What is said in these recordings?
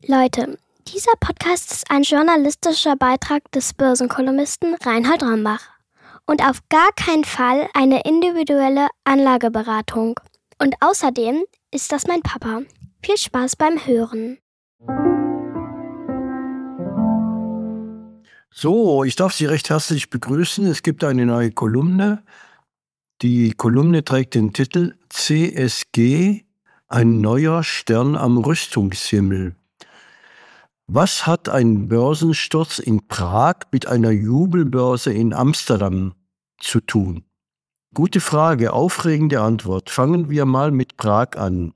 Leute, dieser Podcast ist ein journalistischer Beitrag des Börsenkolumnisten Reinhold Rombach und auf gar keinen Fall eine individuelle Anlageberatung. Und außerdem ist das mein Papa. Viel Spaß beim Hören. So, ich darf Sie recht herzlich begrüßen. Es gibt eine neue Kolumne. Die Kolumne trägt den Titel CSG, ein neuer Stern am Rüstungshimmel. Was hat ein Börsensturz in Prag mit einer Jubelbörse in Amsterdam zu tun? Gute Frage, aufregende Antwort. Fangen wir mal mit Prag an.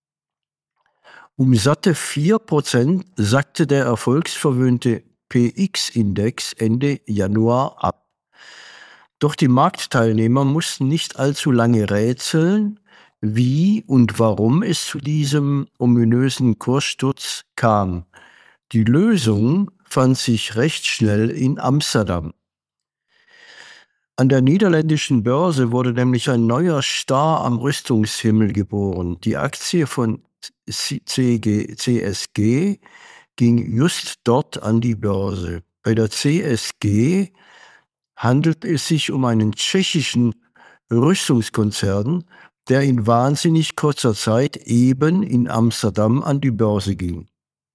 Um satte 4% sackte der erfolgsverwöhnte PX-Index Ende Januar ab. Doch die Marktteilnehmer mussten nicht allzu lange rätseln, wie und warum es zu diesem ominösen Kurssturz kam. Die Lösung fand sich recht schnell in Amsterdam. An der niederländischen Börse wurde nämlich ein neuer Star am Rüstungshimmel geboren. Die Aktie von CSG ging just dort an die Börse. Bei der CSG handelt es sich um einen tschechischen Rüstungskonzern, der in wahnsinnig kurzer Zeit eben in Amsterdam an die Börse ging.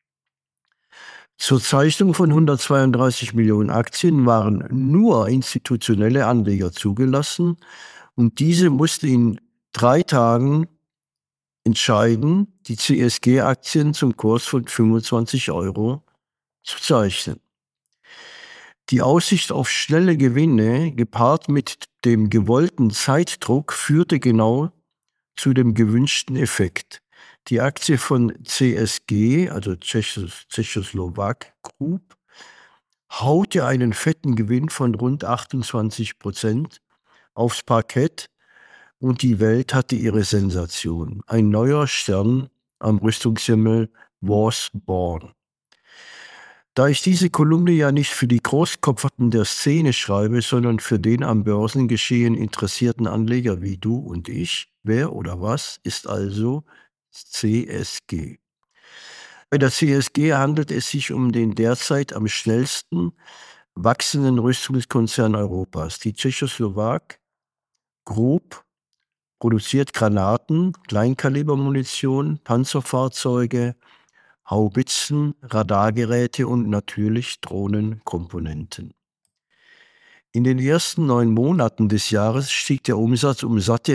Zur Zeichnung von 132 Millionen Aktien waren nur institutionelle Anleger zugelassen und diese mussten in 3 Tagen entscheiden, die CSG-Aktien zum Kurs von 25 € zu zeichnen. Die Aussicht auf schnelle Gewinne, gepaart mit dem gewollten Zeitdruck, führte genau zu dem gewünschten Effekt. Die Aktie von CSG, also Czechoslovak Group, haute einen fetten Gewinn von rund 28% aufs Parkett und die Welt hatte ihre Sensation. Ein neuer Stern am Rüstungshimmel was born. Da ich diese Kolumne ja nicht für die Großkopferten der Szene schreibe, sondern für den am Börsengeschehen interessierten Anleger wie du und ich, wer oder was ist also CSG? Bei der CSG handelt es sich um den derzeit am schnellsten wachsenden Rüstungskonzern Europas. Die Czechoslovak Group produziert Granaten, Kleinkalibermunition, Panzerfahrzeuge, Haubitzen, Radargeräte und natürlich Drohnenkomponenten. In den ersten 9 Monaten des Jahres stieg der Umsatz um satte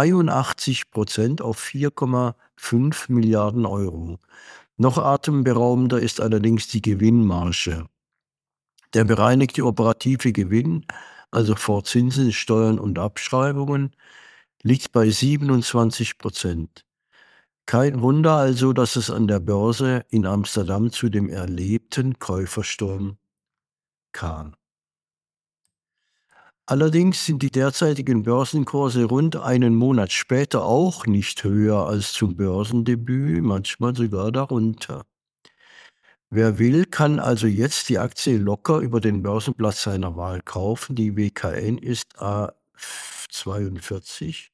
82% auf 4,5 Milliarden €. Noch atemberaubender ist allerdings die Gewinnmarge. Der bereinigte operative Gewinn, also vor Zinsen, Steuern und Abschreibungen, liegt bei 27%. Kein Wunder also, dass es an der Börse in Amsterdam zu dem erlebten Käufersturm kam. Allerdings sind die derzeitigen Börsenkurse rund einen Monat später auch nicht höher als zum Börsendebüt, manchmal sogar darunter. Wer will, kann also jetzt die Aktie locker über den Börsenplatz seiner Wahl kaufen. Die WKN ist A42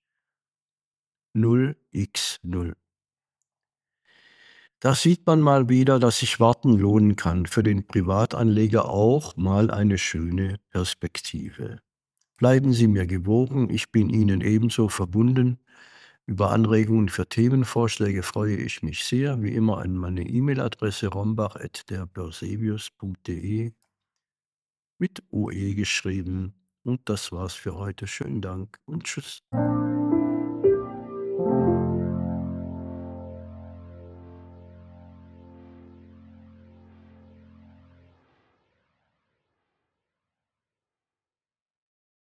0x0. Da sieht man mal wieder, dass sich Warten lohnen kann. Für den Privatanleger auch mal eine schöne Perspektive. Bleiben Sie mir gewogen, ich bin Ihnen ebenso verbunden. Über Anregungen für Themenvorschläge freue ich mich sehr. Wie immer an meine E-Mail-Adresse rombach@derbörsevius.de mit OE geschrieben. Und das war's für heute. Schönen Dank und tschüss.